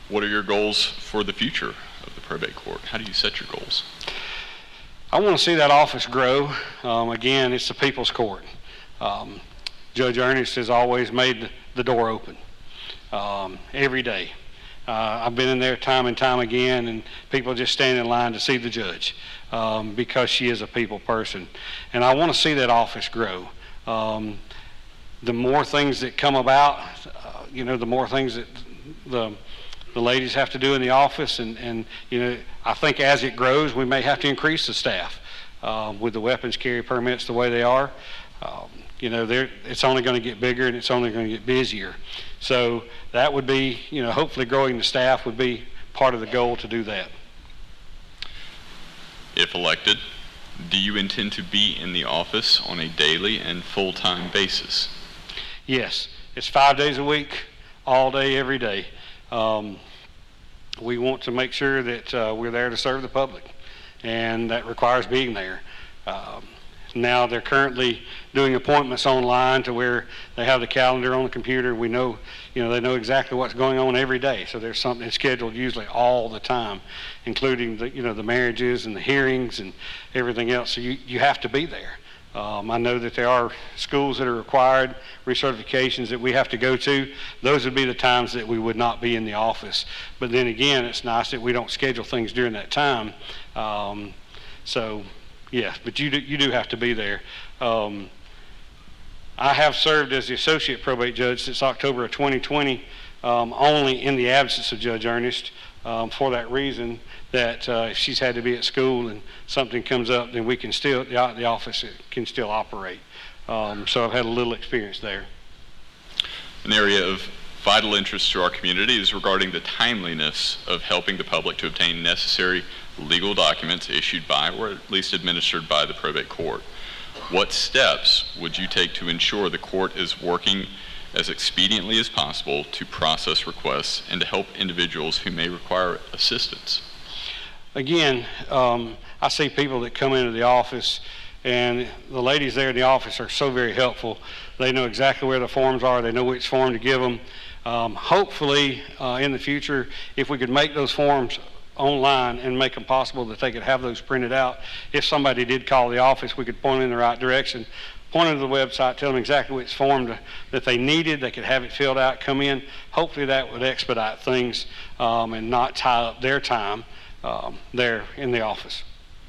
What are your goals for the future of the probate court? How do you set your goals? I want to see that office grow. Again, it's the people's court. Judge Ernest has always made the door open every day. I've been in there time and time again, and people just stand in line to see the judge because she is a people person. And I want to see that office grow. The more things that come about, the more things that the ladies have to do in the office, and I think as it grows, we may have to increase the staff with the weapons carry permits the way they are. It's only going to get bigger and it's only going to get busier. So that would be, hopefully growing the staff would be part of the goal to do that. If elected, do you intend to be in the office on a daily and full-time basis? Yes, it's 5 days a week, all day, every day. We want to make sure that we're there to serve the public, and that requires being there. Now they're currently doing appointments online to where they have the calendar on the computer. We know, they know exactly what's going on every day. So there's something scheduled usually all the time, including the marriages and the hearings and everything else. So you have to be there. I know that there are schools that are required, recertifications that we have to go to. Those would be the times that we would not be in the office. But then again, it's nice that we don't schedule things during that time. Yes, but you do have to be there. I have served as the associate probate judge since October of 2020, only in the absence of Judge Ernest, for that reason that if she's had to be at school and something comes up, then we can still, the office can still operate. So I've had a little experience there. An area of vital interest to our community is regarding the timeliness of helping the public to obtain necessary legal documents issued by, or at least administered by, the probate court. What steps would you take to ensure the court is working as expediently as possible to process requests and to help individuals who may require assistance? Again, I see people that come into the office, and the ladies there in the office are so very helpful. They know exactly where the forms are. They know which form to give them. Hopefully, in the future, if we could make those forms online and make them possible that they could have those printed out. If somebody did call the office, we could point them in the right direction, point them to the website, tell them exactly which form that they needed. They could have it filled out, come in. Hopefully that would expedite things and not tie up their time there in the office.